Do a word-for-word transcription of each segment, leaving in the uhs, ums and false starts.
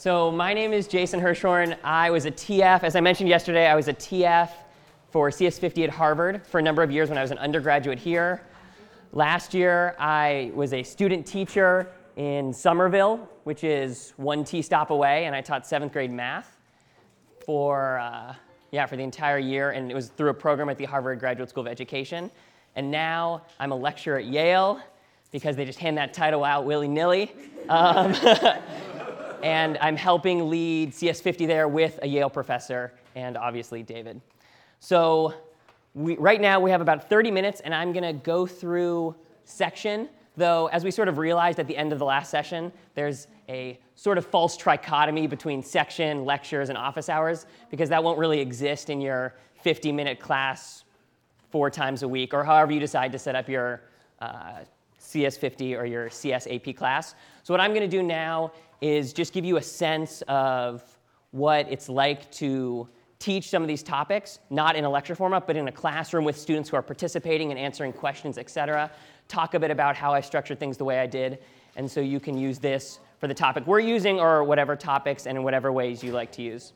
So my name is Jason Hirschhorn. I was a T F. As I mentioned yesterday, I was a T F for C S fifty at Harvard for a number of years when I was an undergraduate here. Last year, I was a student teacher in Somerville, which is one T stop away, and I taught seventh grade math for, uh, yeah, for the entire year, and it was through a program at the Harvard Graduate School of Education. And now I'm a lecturer at Yale because they just hand that title out willy-nilly. Um, and I'm helping lead C S fifty there with a Yale professor and obviously David. So we, right now we have about thirty minutes, and I'm going to go through section, though as we sort of realized at the end of the last session, there's a sort of false trichotomy between section, lectures, and office hours, because that won't really exist in your fifty minute class four times a week, or however you decide to set up your uh, C S fifty or your C S A P class. So what I'm going to do now is just give you a sense of what it's like to teach some of these topics, not in a lecture format, but in a classroom with students who are participating and answering questions, et cetera. Talk a bit about how I structured things the way I did, and so you can use this for the topic we're using or whatever topics and in whatever ways you like to use.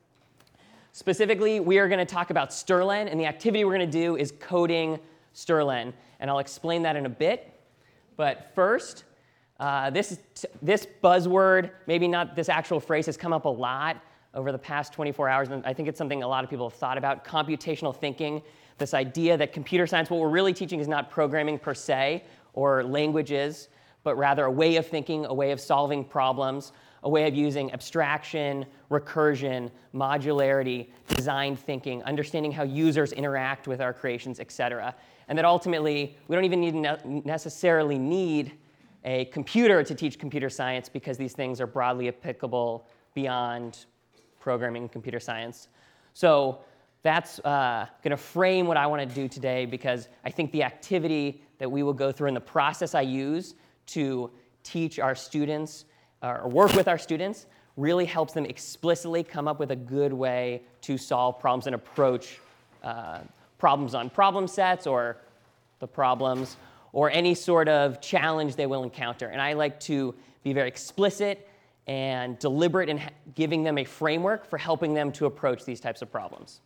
Specifically, we are going to talk about Stirlen, and the activity we're going to do is coding Stirlen, and I'll explain that in a bit. But first, uh, this, this buzzword, maybe not this actual phrase, has come up a lot over the past twenty-four hours, and I think it's something a lot of people have thought about, computational thinking, this idea that computer science, what we're really teaching is not programming per se or languages, but rather a way of thinking, a way of solving problems, a way of using abstraction, recursion, modularity, design thinking, understanding how users interact with our creations, et cetera. And that ultimately, we don't even need ne- necessarily need a computer to teach computer science, because these things are broadly applicable beyond programming and computer science. So that's uh, going to frame what I want to do today, because I think the activity that we will go through and the process I use to teach our students uh, or work with our students really helps them explicitly come up with a good way to solve problems and approach uh, problems on problem sets or the problems or any sort of challenge they will encounter. And I like to be very explicit and deliberate in ha- giving them a framework for helping them to approach these types of problems.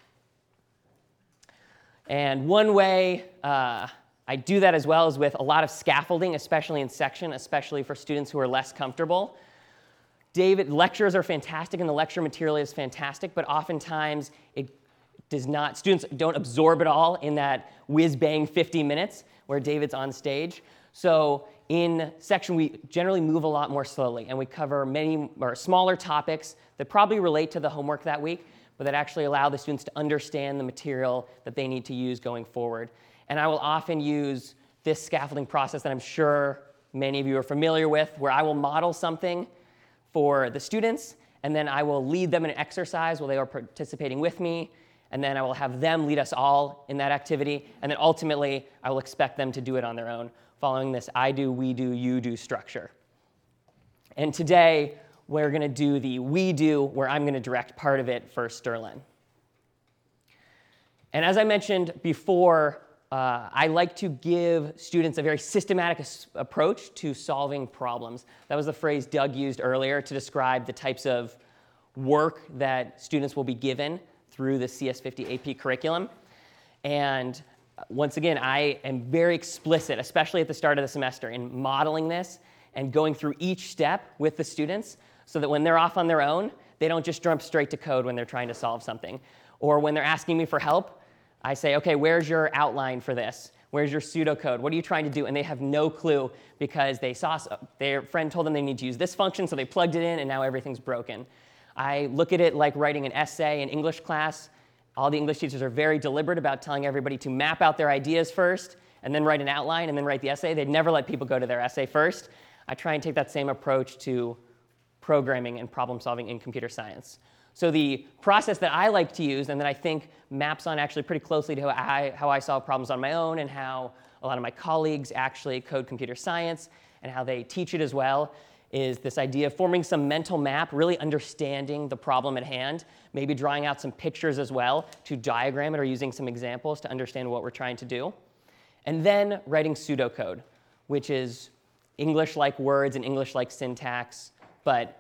And one way uh, I do that as well is with a lot of scaffolding, especially in section, especially for students who are less comfortable. David, lectures are fantastic and the lecture material is fantastic, but oftentimes it does not, students don't absorb it all in that whiz-bang fifty minutes where David's on stage. So in section, we generally move a lot more slowly, and we cover many or smaller topics that probably relate to the homework that week, but that actually allow the students to understand the material that they need to use going forward. And I will often use this scaffolding process that I'm sure many of you are familiar with, where I will model something for the students, and then I will lead them in an exercise while they are participating with me, and then I will have them lead us all in that activity, and then ultimately I will expect them to do it on their own, following this I do, we do, you do structure. And today, we're going to do the we do, where I'm going to direct part of it for Stirlen. And as I mentioned before, uh, I like to give students a very systematic as- approach to solving problems. That was the phrase Doug used earlier to describe the types of work that students will be given through the C S fifty A P curriculum. And once again, I am very explicit, especially at the start of the semester, in modeling this and going through each step with the students so that when they're off on their own, they don't just jump straight to code when they're trying to solve something. Or when they're asking me for help, I say, okay, where's your outline for this? Where's your pseudocode? What are you trying to do? And they have no clue because they saw their friend told them they need to use this function, so they plugged it in, and now everything's broken. I look at it like writing an essay in English class. All the English teachers are very deliberate about telling everybody to map out their ideas first, and then write an outline, and then write the essay. They'd never let people go to their essay first. I try and take that same approach to programming and problem solving in computer science. So the process that I like to use, and that I think maps on actually pretty closely to how I, how I solve problems on my own and how a lot of my colleagues actually code computer science and how they teach it as well, is this idea of forming some mental map, really understanding the problem at hand, maybe drawing out some pictures as well to diagram it or using some examples to understand what we're trying to do. And then writing pseudocode, which is English-like words and English-like syntax, but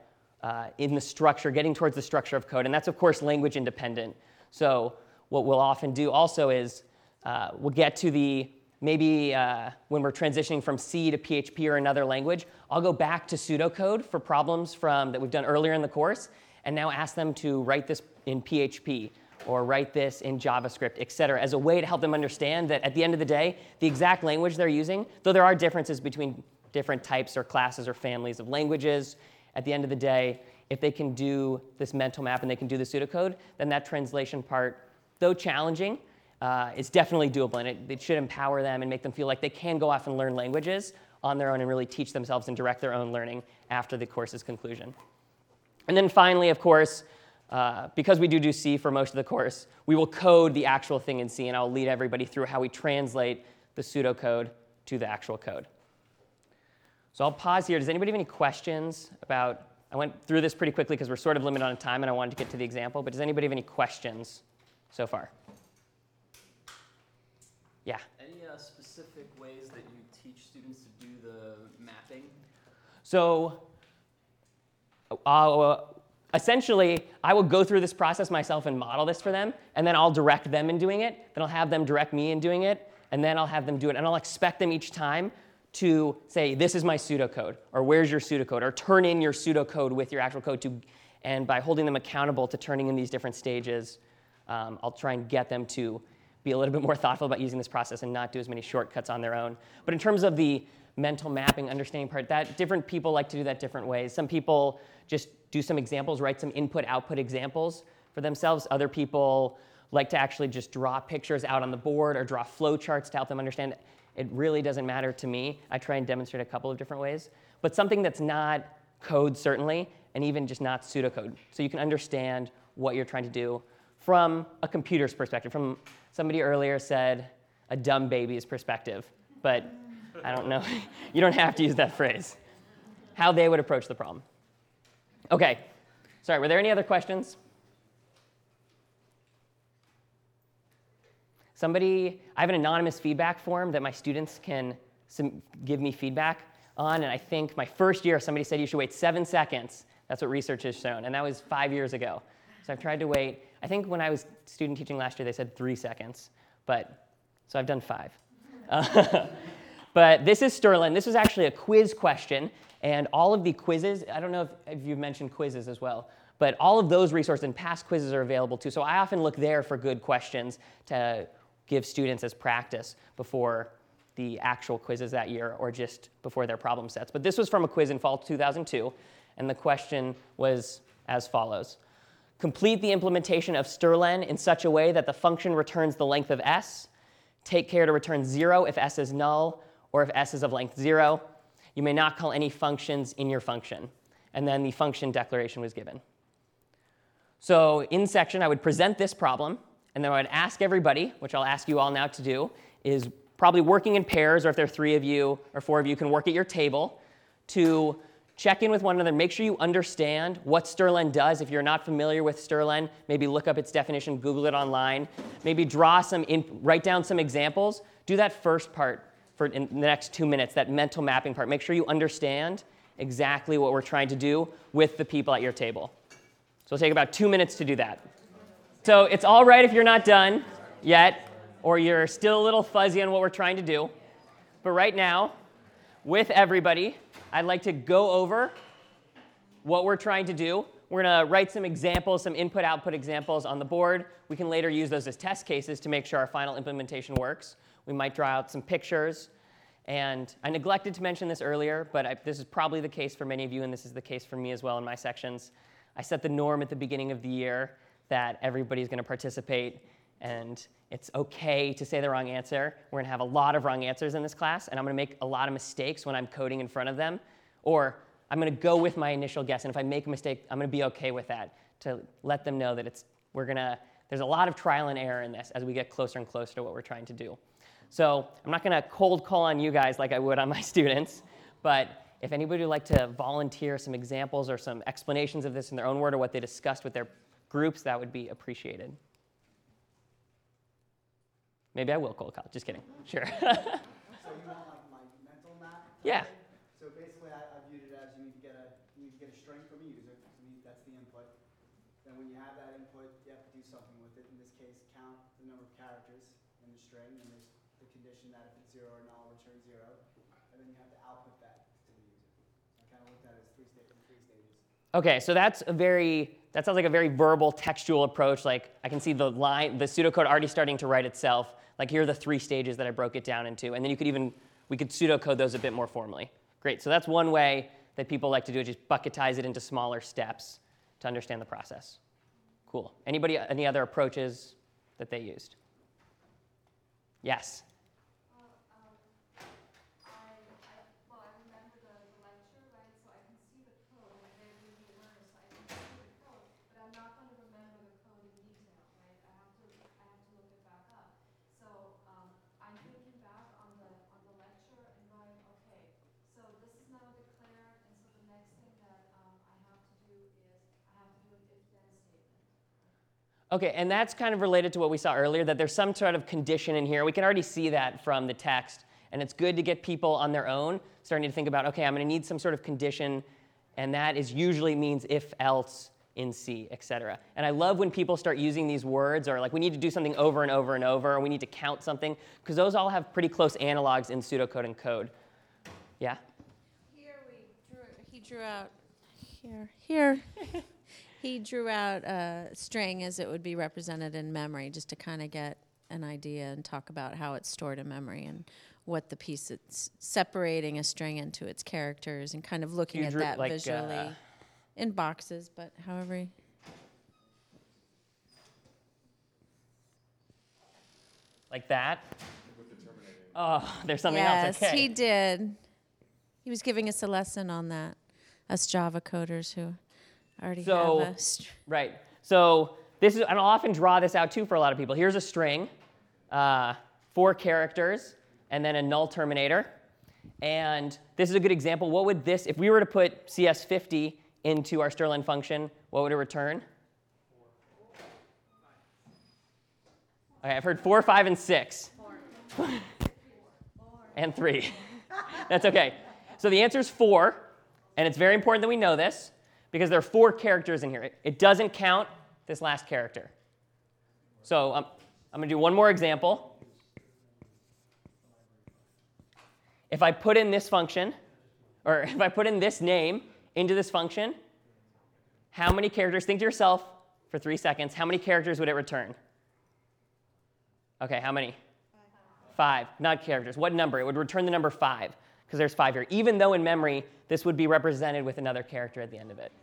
uh, in the structure, getting towards the structure of code. And that's, of course, language independent. So what we'll often do also is uh, we'll get to the, maybe uh, when we're transitioning from C to P H P or another language, I'll go back to pseudocode for problems from, that we've done earlier in the course, and now ask them to write this in P H P or write this in JavaScript, et cetera, as a way to help them understand that at the end of the day, the exact language they're using, though there are differences between different types or classes or families of languages, at the end of the day, if they can do this mental map and they can do the pseudocode, then that translation part, though challenging, uh, is definitely doable. And it, it should empower them and make them feel like they can go off and learn languages on their own and really teach themselves and direct their own learning after the course's conclusion. And then finally, of course, uh, because we do do C for most of the course, we will code the actual thing in C, and I'll lead everybody through how we translate the pseudocode to the actual code. So I'll pause here. Does anybody have any questions about, I went through this pretty quickly because we're sort of limited on time and I wanted to get to the example, but does anybody have any questions so far? Yeah? Any uh, specific ways that you teach students to do the mapping? So uh, essentially, I will go through this process myself and model this for them, and then I'll direct them in doing it, then I'll have them direct me in doing it, and then I'll have them do it, and I'll expect them each time to say, this is my pseudocode, or where's your pseudocode, or turn in your pseudocode with your actual code. To, and by holding them accountable to turning in these different stages, um, I'll try and get them to be a little bit more thoughtful about using this process and not do as many shortcuts on their own. But in terms of the mental mapping, understanding part, that different people like to do that different ways. Some people just do some examples, write some input-output examples for themselves. Other people like to actually just draw pictures out on the board or draw flowcharts to help them understand. It really doesn't matter to me. I try and demonstrate a couple of different ways. But something that's not code, certainly, and even just not pseudocode. So you can understand what you're trying to do from a computer's perspective. From somebody earlier said, a dumb baby's perspective. But I don't know. You don't have to use that phrase. How they would approach the problem. OK. Sorry, were there any other questions? Somebody, I have an anonymous feedback form that my students can some, give me feedback on. And I think my first year, somebody said you should wait seven seconds. That's what research has shown. And that was five years ago. So I've tried to wait. I think when I was student teaching last year, they said three seconds. But so I've done five. Uh, but this is Sterling. This was actually a quiz question. And all of the quizzes, I don't know if, if you've mentioned quizzes as well, but all of those resources and past quizzes are available too. So I often look there for good questions to give students as practice before the actual quizzes that year or just before their problem sets. But this was from a quiz in fall two thousand two, and the question was as follows. Complete the implementation of strlen in such a way that the function returns the length of s. Take care to return zero if s is null or if s is of length zero. You may not call any functions in your function. And then the function declaration was given. So in section, I would present this problem, and then I would ask everybody, which I'll ask you all now to do, is probably working in pairs, or if there are three of you or four of you, can work at your table, to check in with one another. Make sure you understand what strlen does. If you're not familiar with strlen, maybe look up its definition, Google it online. Maybe draw some, in, write down some examples. Do that first part for in the next two minutes, that mental mapping part. Make sure you understand exactly what we're trying to do with the people at your table. So it'll take about two minutes to do that. So it's all right if you're not done yet, or you're still a little fuzzy on what we're trying to do. But right now, with everybody, I'd like to go over what we're trying to do. We're going to write some examples, some input-output examples on the board. We can later use those as test cases to make sure our final implementation works. We might draw out some pictures. And I neglected to mention this earlier, but I, this is probably the case for many of you, and this is the case for me as well in my sections. I set the norm at the beginning of the year that everybody's going to participate, and it's OK to say the wrong answer. We're going to have a lot of wrong answers in this class, and I'm going to make a lot of mistakes when I'm coding in front of them. Or I'm going to go with my initial guess, and if I make a mistake, I'm going to be OK with that, to let them know that it's, we're going to, there's a lot of trial and error in this as we get closer and closer to what we're trying to do. So I'm not going to cold call on you guys like I would on my students, but if anybody would like to volunteer some examples or some explanations of this in their own word or what they discussed with their groups, that would be appreciated. Maybe I will cold call. Just kidding. Sure. So you want like my mental map? Yeah. So basically, I, I viewed it as you need to get a you need to get a string from a user. So we, that's the input. Then when you have that input, you have to do something with it. In this case, count the number of characters in the string, and there's the condition that if it's zero or null, return zero. And then you have to output that to the user. So I kind of looked at it as three, sta- three stages. Okay, so that's a very, that sounds like a very verbal, textual approach. Like I can see the line, the pseudocode already starting to write itself. Like here are the three stages that I broke it down into. And then you could even, we could pseudocode those a bit more formally. Great, so that's one way that people like to do it, just bucketize it into smaller steps to understand the process. Cool. Anybody, any other approaches that they used? Yes? Okay, and that's kind of related to what we saw earlier, that there's some sort of condition in here. We can already see that from the text, and it's good to get people on their own starting to think about, okay, I'm going to need some sort of condition, and that is usually means if, else, in C, et cetera. And I love when people start using these words, or like we need to do something over and over and over, or we need to count something, because those all have pretty close analogs in pseudocode and code. Yeah? Here we drew, he drew out, here, here. He drew out a string as it would be represented in memory, just to kind of get an idea and talk about how it's stored in memory and what the piece it's separating a string into its characters and kind of looking You at drew, that like, visually uh, in boxes, but however. y- Like that? Oh, there's something yes, else. Okay. he did. He was giving us a lesson on that, us Java coders who already So- have a str- Right. So this is, and I'll often draw this out too for a lot of people. Here's a string, uh, four characters, and then a null terminator. And this is a good example. What would this, if we were to put C S fifty into our strlen function, what would it return? Okay, I've heard four, five, and six. Four. And three. That's okay. So the answer is four, and it's very important that we know this, because there are four characters in here. It, it doesn't count this last character. So um, I'm going to do one more example. If I put in this function, or if I put in this name into this function, how many characters, think to yourself for three seconds, how many characters would it return? Okay, how many? Five, not characters. What number? It would return the number five, because there's five here. Even though in memory, this would be represented with another character at the end of it.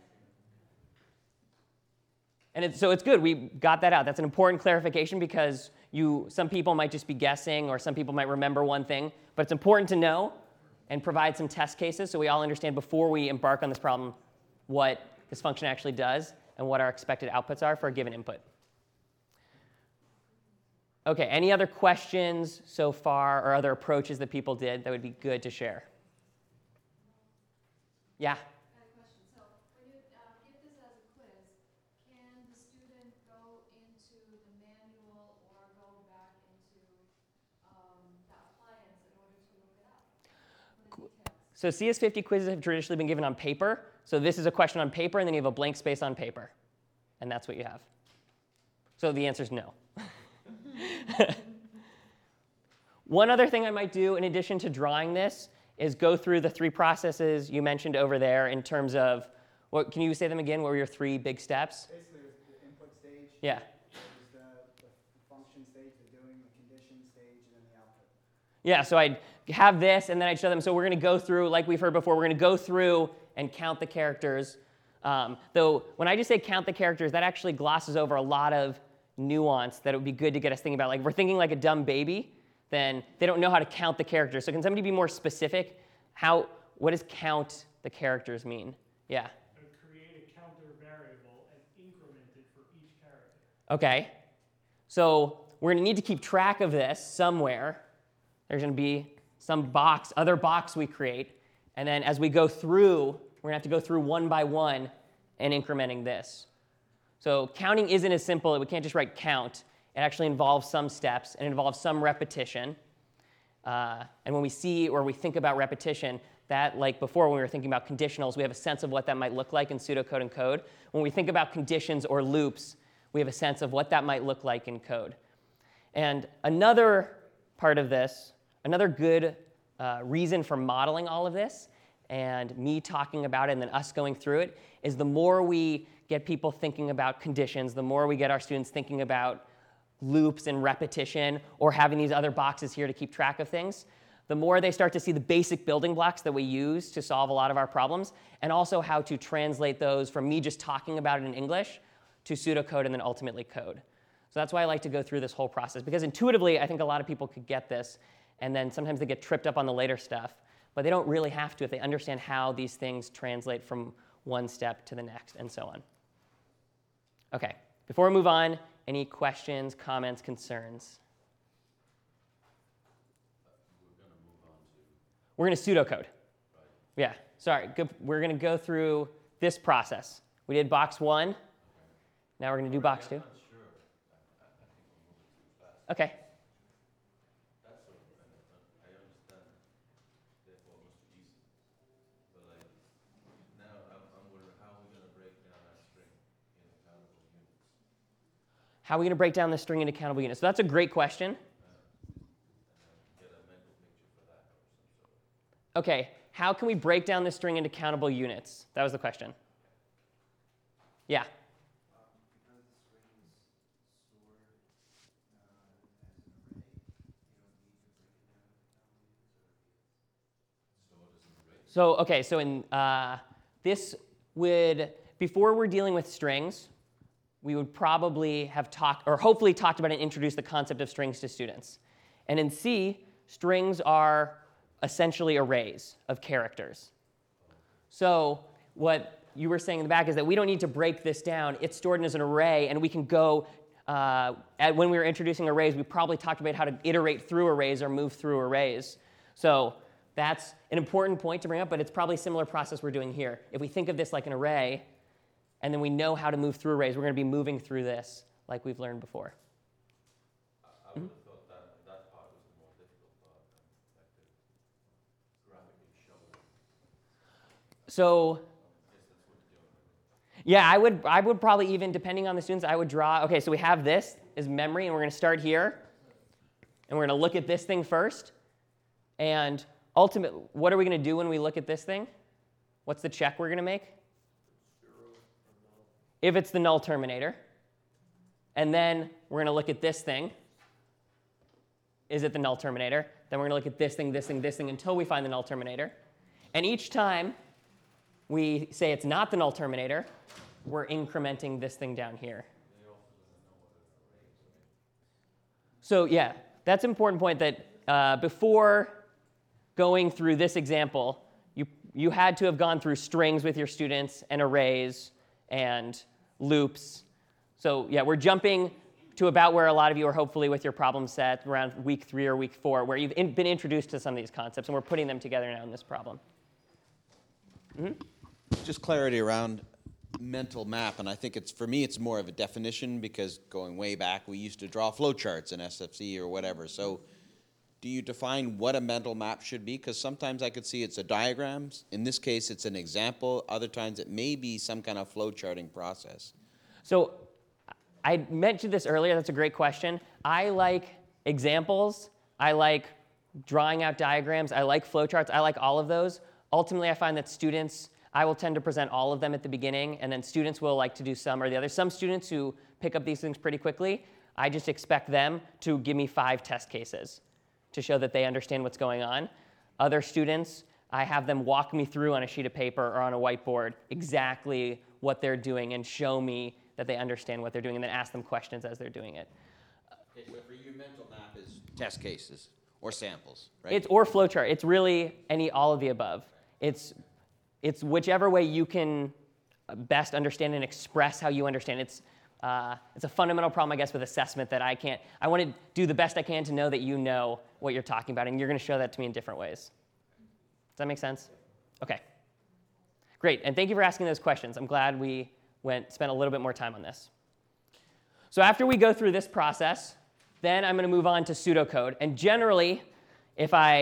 And it's, so it's good, we got that out. That's an important clarification because you, some people might just be guessing or some people might remember one thing, but it's important to know and provide some test cases so we all understand before we embark on this problem what this function actually does and what our expected outputs are for a given input. Okay, any other questions so far or other approaches that people did that would be good to share? Yeah? I have a question. So when you uh, give this as a quiz, can the student go into the manual or go back into um, the appliance in order to look it up? For the details? So C S fifty quizzes have traditionally been given on paper. So this is a question on paper, and then you have a blank space on paper. And that's what you have. So the answer is no. One other thing I might do in addition to drawing this is go through the three processes you mentioned over there in terms of, what, can you say them again? What were your three big steps? Basically, there's the input stage. Yeah. There's the, the function stage, the doing, the condition stage, and then the output. Yeah, so I'd have this, and then I'd show them. So we're going to go through, like we've heard before, we're going to go through and count the characters. Um, though when I just say count the characters, that actually glosses over a lot of nuance that it would be good to get us thinking about. Like if we're thinking like a dumb baby, then they don't know how to count the characters. So can somebody be more specific? How, what does count the characters mean? Yeah. And create a counter variable and increment it for each character. Okay. So we're going to need to keep track of this somewhere. There's going to be some box, other box we create. And then as we go through, we're going to have to go through one by one and incrementing this. So counting isn't as simple. We can't just write count. It actually involves some steps and it involves some repetition. Uh, and when we see or we think about repetition, that, like before when we were thinking about conditionals, we have a sense of what that might look like in pseudocode and code. When we think about conditions or loops, we have a sense of what that might look like in code. And another part of this, another good uh, reason for modeling all of this, and me talking about it and then us going through it, is the more we get people thinking about conditions, the more we get our students thinking about loops and repetition or having these other boxes here to keep track of things, the more they start to see the basic building blocks that we use to solve a lot of our problems, and also how to translate those from me just talking about it in English to pseudocode and then ultimately code. So that's why I like to go through this whole process, because intuitively I think a lot of people could get this, and then sometimes they get tripped up on the later stuff, but they don't really have to if they understand how these things translate from one step to the next and so on. Okay, before we move on, any questions, comments, concerns? We're going to pseudocode. Yeah, sorry. Go, we're going to go through this process. We did box one. Now we're going to do box two. Okay. How are we going to break down the string into countable units? So that's a great question. Okay, how can we break down the string into countable units? That was the question. Yeah. So, okay, so in uh, this would, before we're dealing with strings, we would probably have talked, or hopefully talked about and introduced the concept of strings to students. And in C, strings are essentially arrays of characters. So what you were saying in the back is that we don't need to break this down. It's stored as an array, and we can go, uh, at, when we were introducing arrays, we probably talked about how to iterate through arrays or move through arrays. So that's an important point to bring up, but it's probably a similar process we're doing here. If we think of this like an array, and then we know how to move through arrays, we're going to be moving through this like we've learned before. I, I would have thought that that part was the more difficult part, and like to graphically show it. So, yeah, I would, I would probably even, depending on the students, I would draw, okay, so we have this as memory, and we're going to start here, and we're going to look at this thing first, and ultimately, what are we going to do when we look at this thing? What's the check we're going to make? If it's the null terminator. And then we're going to look at this thing. Is it the null terminator? Then we're going to look at this thing, this thing, this thing until we find the null terminator. And each time we say it's not the null terminator, we're incrementing this thing down here. So yeah, that's an important point that uh, before going through this example, you, you had to have gone through strings with your students and arrays and loops. So yeah, we're jumping to about where a lot of you are hopefully with your problem set around week three or week four, where you've in, been introduced to some of these concepts, and we're putting them together now in this problem. Mm-hmm. Just clarity around mental map, and I think it's, for me, it's more of a definition, because going way back, we used to draw flowcharts in S F C or whatever. So do you define what a mental map should be? Because sometimes I could see it's a diagram. In this case, it's an example. Other times, it may be some kind of flowcharting process. So I mentioned this earlier. That's a great question. I like examples. I like drawing out diagrams. I like flowcharts. I like all of those. Ultimately, I find that students, I will tend to present all of them at the beginning, and then students will like to do some or the other. Some students who pick up these things pretty quickly, I just expect them to give me five test cases to show that they understand what's going on. Other students, I have them walk me through on a sheet of paper or on a whiteboard exactly what they're doing and show me that they understand what they're doing, and then ask them questions as they're doing it. Okay, so for you, mental map is test cases or samples, right? It's or flowchart. It's really any all of the above. It's it's whichever way you can best understand and express how you understand. It's uh, it's a fundamental problem, I guess, with assessment that I can't. I want to do the best I can to know that you know what you're talking about, and you're going to show that to me in different ways. Does that make sense? Okay. Great, and thank you for asking those questions. I'm glad we went spent a little bit more time on this. So after we go through this process, then I'm going to move on to pseudocode. And generally, if I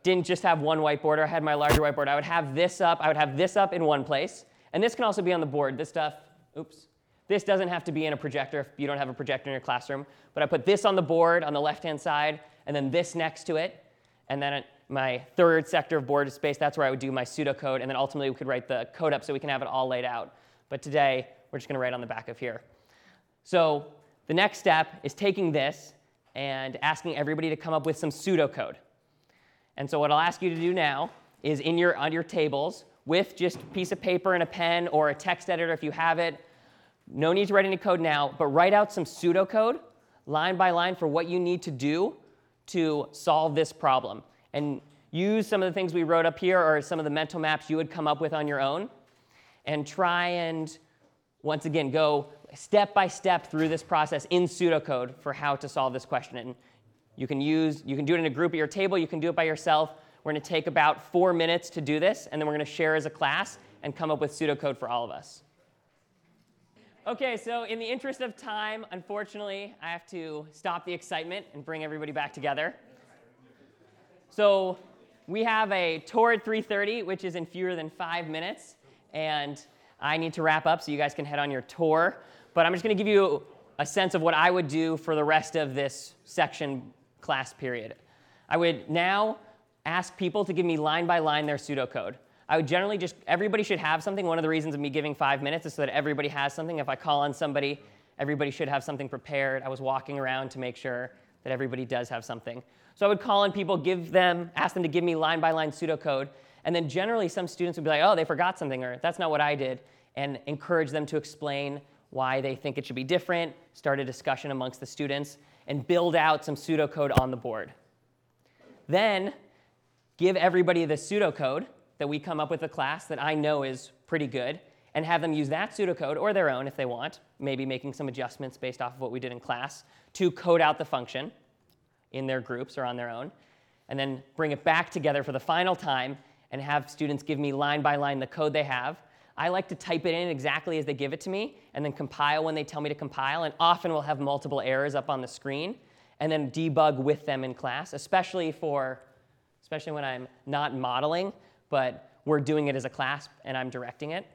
didn't just have one whiteboard or I had my larger whiteboard, I would have this up, I would have this up in one place. And this can also be on the board. This stuff, oops. This doesn't have to be in a projector if you don't have a projector in your classroom. But I put this on the board on the left-hand side, and then this next to it. And then my third sector of board space, that's where I would do my pseudocode. And then ultimately, we could write the code up so we can have it all laid out. But today, we're just going to write on the back of here. So the next step is taking this and asking everybody to come up with some pseudocode. And so what I'll ask you to do now is in your, on your tables, with just a piece of paper and a pen or a text editor if you have it, no need to write any code now, but write out some pseudocode line by line for what you need to do to solve this problem. And use some of the things we wrote up here or some of the mental maps you would come up with on your own. And try and, once again, go step by step through this process in pseudocode for how to solve this question. And you can use, you can do it in a group at your table, you can do it by yourself. We're going to take about four minutes to do this, and then we're going to share as a class and come up with pseudocode for all of us. Okay, so in the interest of time, unfortunately, I have to stop the excitement and bring everybody back together. So we have a tour at three thirty, which is in fewer than five minutes, and I need to wrap up so you guys can head on your tour. But I'm just going to give you a sense of what I would do for the rest of this section class period. I would now ask people to give me line by line their pseudocode. I would generally just, everybody should have something. One of the reasons of me giving five minutes is so that everybody has something. If I call on somebody, everybody should have something prepared. I was walking around to make sure that everybody does have something. So I would call on people, give them, ask them to give me line by line pseudocode. And then generally some students would be like, oh, they forgot something, or that's not what I did, and encourage them to explain why they think it should be different, start a discussion amongst the students, and build out some pseudocode on the board. Then give everybody the pseudocode that we come up with a class that I know is pretty good, and have them use that pseudocode, or their own if they want, maybe making some adjustments based off of what we did in class, to code out the function in their groups or on their own, and then bring it back together for the final time and have students give me line by line the code they have. I like to type it in exactly as they give it to me, and then compile when they tell me to compile, and often we'll have multiple errors up on the screen, and then debug with them in class, especially for, especially when I'm not modeling, but we're doing it as a class and I'm directing it.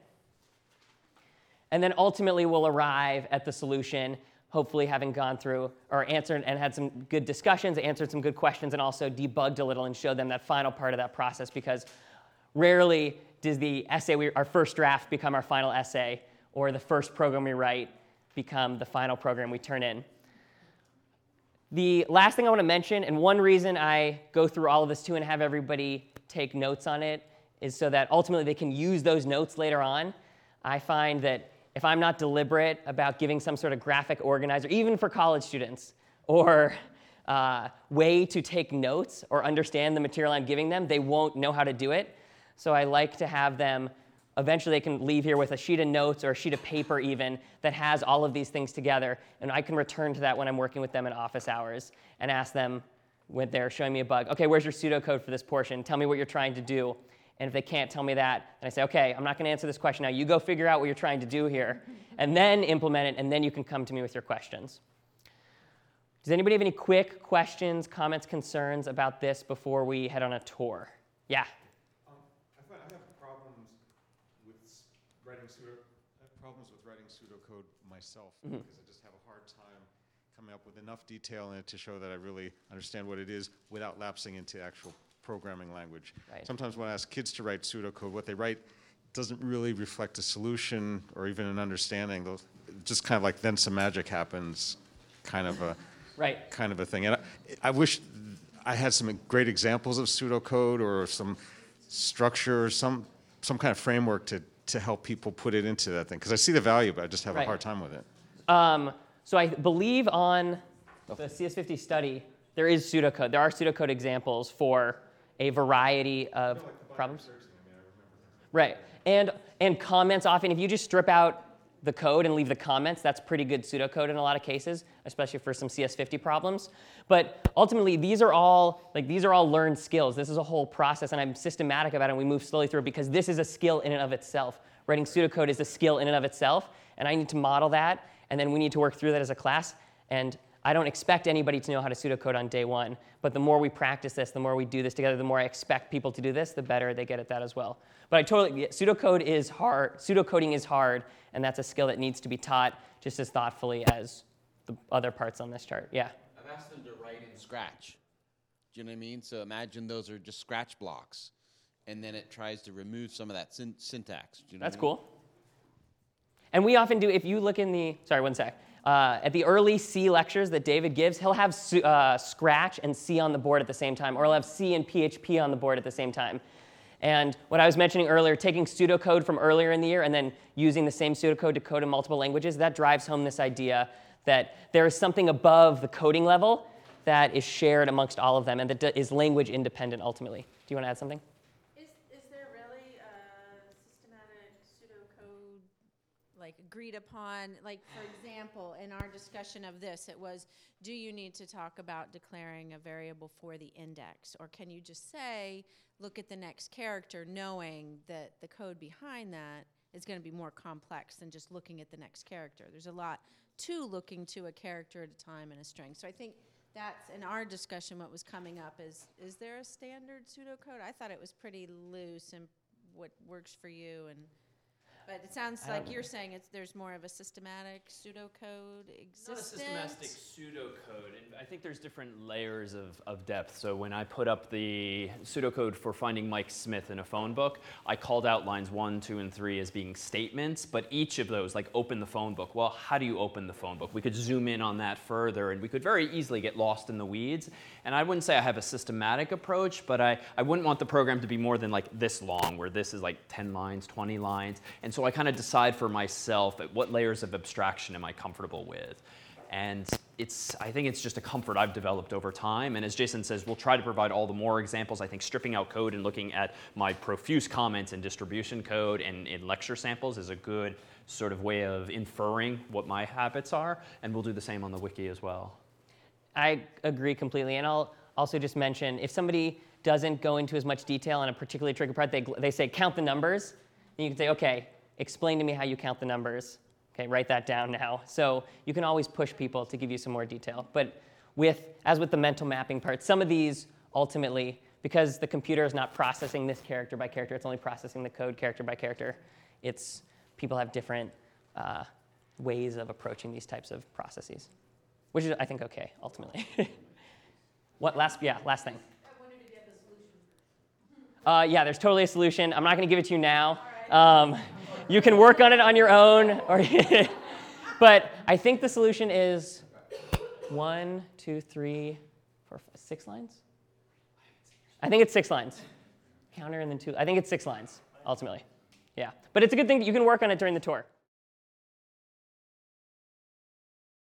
And then ultimately we'll arrive at the solution, hopefully having gone through or answered and had some good discussions, answered some good questions, and also debugged a little and showed them that final part of that process, because rarely does the essay, we, our first draft, become our final essay, or the first program we write become the final program we turn in. The last thing I want to mention, and one reason I go through all of this too and have everybody take notes on it, is so that ultimately they can use those notes later on. I find that if I'm not deliberate about giving some sort of graphic organizer, even for college students, or uh, way to take notes or understand the material I'm giving them, they won't know how to do it. So I like to have them, eventually they can leave here with a sheet of notes or a sheet of paper even that has all of these things together, and I can return to that when I'm working with them in office hours and ask them when they're showing me a bug, okay, where's your pseudocode for this portion? Tell me what you're trying to do. And if they can't tell me that, then I say, okay, I'm not going to answer this question now. You go figure out what you're trying to do here, and then implement it, and then you can come to me with your questions. Does anybody have any quick questions, comments, concerns about this before we head on a tour? Yeah? Um, I find I have problems with s- writing pseudo, I have problems with writing pseudocode myself, Mm-hmm. because I just have a hard time coming up with enough detail in it to show that I really understand what it is without lapsing into actual programming language. Right. Sometimes when I ask kids to write pseudocode, what they write doesn't really reflect a solution or even an understanding. Those, just kind of like then some magic happens, kind of a Right. kind of a thing. And I, I wish I had some great examples of pseudocode or some structure, or some some kind of framework to to help people put it into that thing. Because I see the value, but I just have Right. a hard time with it. Um, so I believe on the C S fifty study, there is pseudocode. There are pseudocode examples for a variety of problems. Right. And, and comments often, if you just strip out the code and leave the comments, that's pretty good pseudocode in a lot of cases, especially for some C S fifty problems. But ultimately, these are all like these are all learned skills. This is a whole process, and I'm systematic about it, and we move slowly through it because this is a skill in and of itself. Writing pseudocode is a skill in and of itself, and I need to model that, and then we need to work through that as a class. And I don't expect anybody to know how to pseudocode on day one, but the more we practice this, the more we do this together, the more I expect people to do this, the better they get at that as well. But I totally, yeah, pseudocode is hard, pseudocoding is hard, and that's a skill that needs to be taught just as thoughtfully as the other parts on this chart. Yeah? I've asked them to write in Scratch. Do you know what I mean? So imagine those are just Scratch blocks, and then it tries to remove some of that syn- syntax. Do you know That's what I mean? cool. And we often do, if you look in the, sorry, one sec. Uh, at the early C lectures that David gives, he'll have uh, Scratch and C on the board at the same time, or he'll have C and P H P on the board at the same time. And what I was mentioning earlier, taking pseudocode from earlier in the year and then using the same pseudocode to code in multiple languages, that drives home this idea that there is something above the coding level that is shared amongst all of them and that is language independent ultimately. Do you want to add something? Is, is there really a systematic pseudocode, like agreed upon? Like, for example, in our discussion of this, it was, do you need to talk about declaring a variable for the index? Or can you just say, look at the next character, knowing that the code behind that is going to be more complex than just looking at the next character? There's a lot to looking to a character at a time in a string. So I think that's, in our discussion, what was coming up is, is there a standard pseudocode? I thought it was pretty loose and what works for you. And but it sounds I like don't you're know. saying it's there's more of a systematic pseudocode existence. Not a systematic pseudocode, and I think there's different layers of, of depth. So when I put up the pseudocode for finding Mike Smith in a phone book, I called out lines one, two, and three as being statements, but each of those, like open the phone book, well, how do you open the phone book? We could zoom in on that further, and we could very easily get lost in the weeds. And I wouldn't say I have a systematic approach, but I, I wouldn't want the program to be more than like this long, where this is like ten lines, twenty lines. And so I kind of decide for myself at what layers of abstraction am I comfortable with. And it's, I think it's just a comfort I've developed over time. And as Jason says, we'll try to provide all the more examples. I think stripping out code and looking at my profuse comments in distribution code and in lecture samples is a good sort of way of inferring what my habits are. And we'll do the same on the wiki as well. I agree completely. And I'll also just mention, if somebody doesn't go into as much detail on a particularly tricky part, they, they say count the numbers. And you can say, okay, explain to me how you count the numbers. Okay, write that down now. So you can always push people to give you some more detail. But with, as with the mental mapping part, some of these ultimately, because the computer is not processing this character by character, it's only processing the code character by character, it's, people have different uh, ways of approaching these types of processes, which is, I think, okay, ultimately. What, last, yeah, last thing. I wanted to get the solution. Uh, yeah, there's totally a solution. I'm not going to give it to you now. Um, you can work on it on your own. Or but I think the solution is one, two, three, four, five, six lines? I think it's six lines. Counter and then two. I think it's six lines, ultimately. Yeah. But it's a good thing that you can work on it during the tour.